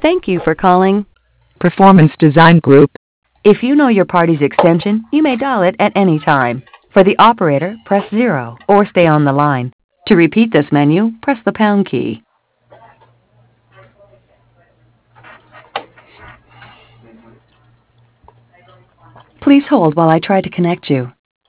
Thank you for calling. Performance Design Group. If you know your party's extension, you may dial it at any time. For the operator, press 0 or stay on the line. To repeat this menu, press the pound key. Please hold while I try to connect you.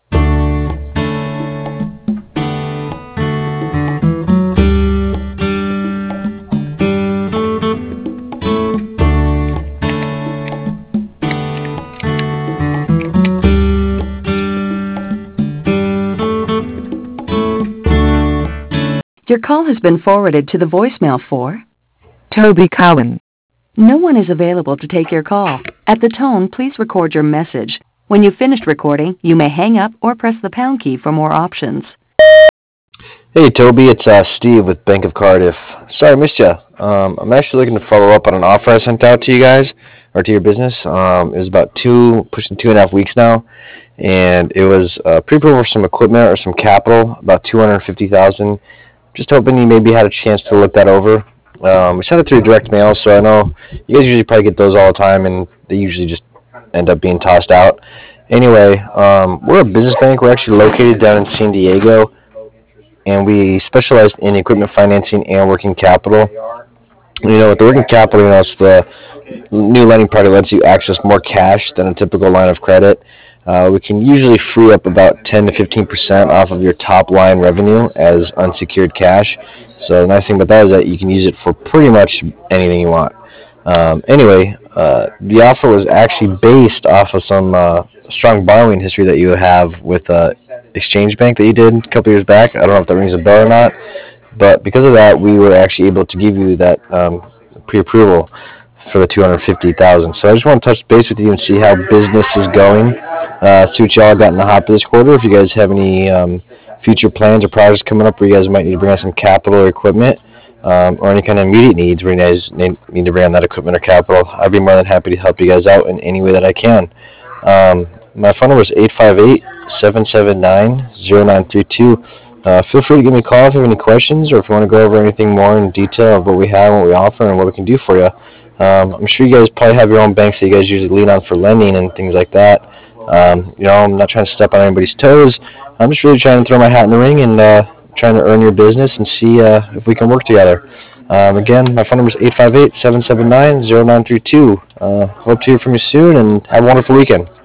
Your call has been forwarded to the voicemail for Toby Cowan. No one is available to take your call. At the tone, please record your message. When you've finished recording, you may hang up or press the pound key for more options. Hey Toby, it's Steve with Bank of Cardiff. Sorry I missed you. I'm actually looking to follow up on an offer I sent out to you guys, or to your business. It was about pushing 2.5 weeks now, and it was pre-approval for some equipment or some capital, about $250,000. Just hoping you maybe had a chance to look that over. We sent it through direct mail, so I know you guys usually probably get those all the time, and they usually just end up being tossed out. Anyway, we're a business bank. We're actually located down in San Diego, and we specialize in equipment financing and working capital. With the working capital, it's the new lending product lets you access more cash than a typical line of credit. We can usually free up about 10 to 15% off of your top line revenue as unsecured cash. So the nice thing about that is that you can use it for pretty much anything you want. The offer was actually based off of some strong borrowing history that you have with Exchange Bank that you did a couple years back. I don't know if that rings a bell or not, but because of that, we were actually able to give you that pre-approval for the $250,000. So I just want to touch base with you and see how business is going. See what y'all got in the hopper this quarter. If you guys have any future plans or projects coming up where you guys might need to bring on some capital or equipment, or any kind of immediate needs where you guys need to bring on that equipment or capital, I'd be more than happy to help you guys out in any way that I can. My phone number is 858-779-0932. Feel free to give me a call if you have any questions, or if you want to go over anything more in detail of what we have, what we offer, and what we can do for you. I'm sure you guys probably have your own banks that you guys usually lean on for lending and things like that. I'm not trying to step on anybody's toes. I'm just really trying to throw my hat in the ring and trying to earn your business and see if we can work together. Again, my phone number is 858-779-0932. Hope to hear from you soon, and have a wonderful weekend.